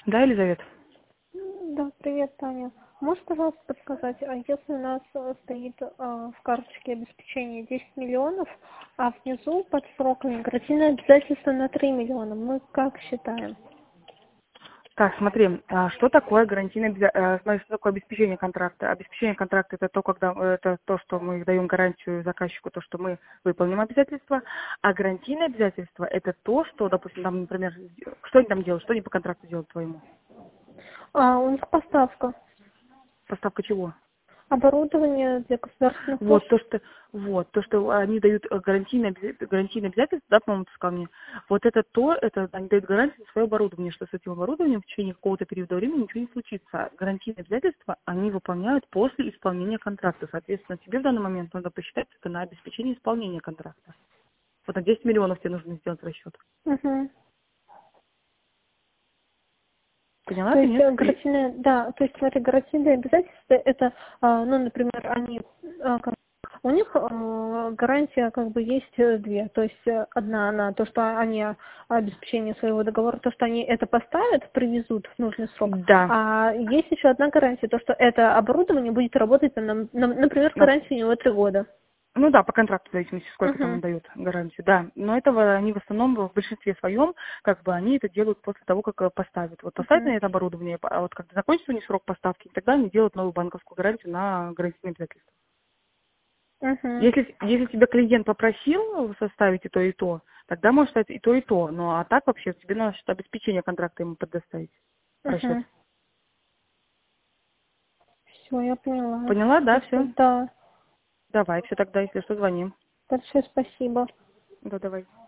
Да, Елизавета? Да, привет, Таня. Можешь, пожалуйста, подсказать, а если у нас стоит в карточке обеспечения 10 миллионов, а внизу под сроками гарантийное обязательство на 3 миллиона, мы как считаем? Так, смотри, что такое гарантийное смотри, что такое обеспечение контракта? Обеспечение контракта это то, когда это то, что мы даем гарантию заказчику, то, что мы выполним обязательства, а гарантийное обязательство это то, что, допустим, там, например, что они там делают, что они по контракту делают твоему? У них поставка. Поставка чего? Оборудование для государственных служб. Вот то, что они дают гарантийное обязательство, да, по-моему, ты сказал мне, вот это они дают гарантию на свое оборудование, что с этим оборудованием в течение какого-то периода времени ничего не случится. Гарантийные обязательства они выполняют после исполнения контракта. Соответственно, тебе в данный момент надо посчитать это на обеспечение исполнения контракта. Вот на 10 миллионов тебе нужно сделать расчет. Угу. Поняла То ты, есть нет? гарантийное, да, то есть смотри, гарантийные обязательства это, ну, например, они у них гарантия как бы есть две. То есть одна она то, что они обеспечение своего договора, то, что они это поставят, привезут в нужный срок. Да. А есть еще одна гарантия, то, что это оборудование будет работать, например, гарантия у него 3 года. Ну да, по контракту, в зависимости, сколько там Угу. он дает гарантию, да. Но этого они в основном, в большинстве своем, как бы они это делают после того, как поставят. Вот поставят Угу. на это оборудование, а вот когда закончится у них срок поставки, тогда они делают новую банковскую гарантию на гарантийные обязательства. Угу. Если тебя клиент попросил составить и то, тогда может стать и то. Ну а так вообще тебе надо что-то обеспечение контракта ему предоставить. Расчет. Угу. Все, я поняла. Поняла, да, все? Да. Давай, все тогда, если что, звоним. Большое спасибо. Да, давай.